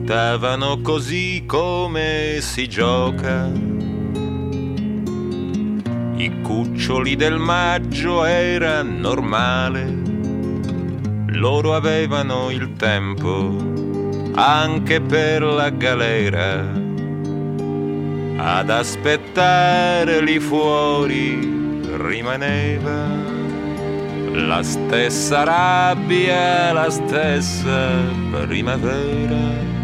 aspettavano così come si gioca. I cuccioli del maggio era normale, loro avevano il tempo anche per la galera. Ad aspettare lì fuori rimaneva la stessa rabbia, la stessa primavera.